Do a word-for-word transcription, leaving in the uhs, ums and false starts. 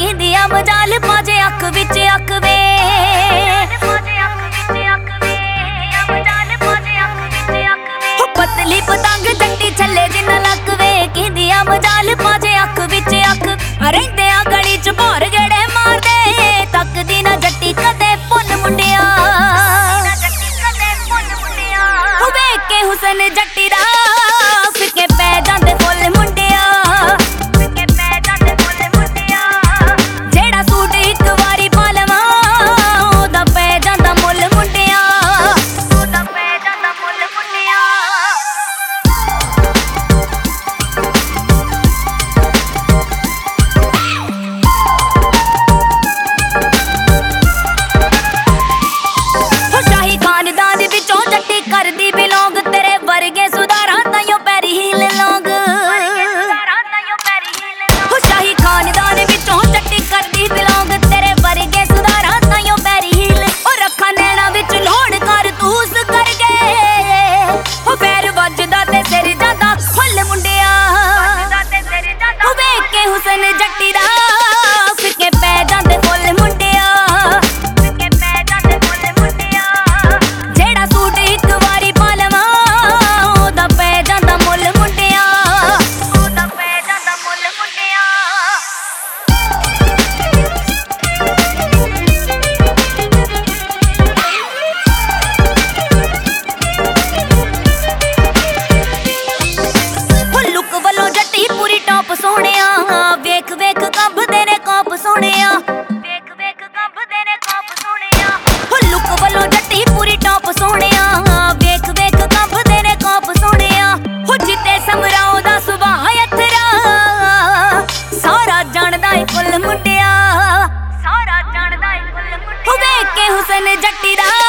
किंदिया मजाल पाजे अख विच अख वे पतली पतंग जट्टी छले जिन्ना लक वे किंदिया मजाल पाजे अख विच अख रहिंदे आ गली च भौर गेड़े मारदे तकदी ना जट्टी कदे पुन मुंडिया वेख के हुसन जट्टी दा फिके पै जांदे फुल मुंडिया जेड़ा सूट इक वारी पा लवां ओदा पै जांदा मुल मुंडिया ओदा पै जांदा मुल मुंडिया शाही खानदान विचों जट्टी करदी बिलोंग तेरे वर्गे सुधारा ताइयों पैरी हील लोग शाही खानदान विचों जट्टी करदी बिलोंग तेरे वर्गे सुधारा ताइयों पैरी हील ओ रखा नैना विच लोड़ कारतूस कर गए ओ पैर वजदा ते सिर जांदा फुल मुंडिया ओ वेख के हुसन जट्टी दा फिके पै जांदे फुल मुंडिया जेड़ा सूट इक वारी पा लवां ओदा पै जांदा मुल मुंडिया ओदा पै जांदा मुल मुंडिया लुक वालों जट्टी पूरी टॉप सोहणिया वेख वेख कंबदे ने कॉप सोहणिया वेख वेख कंबदे ने कॉप सोहणिया लुक वालों जट्टी पूरी टॉप सोहणिया वेख वेख कंबदे ने कॉप सोहणिया हो जिते समराओ दा सुभाऽ अथरा सारा जानदा ए फुल मुंडिया सारा जानदा ए फुल मुंडिया वेख के हुसन जट्टी दा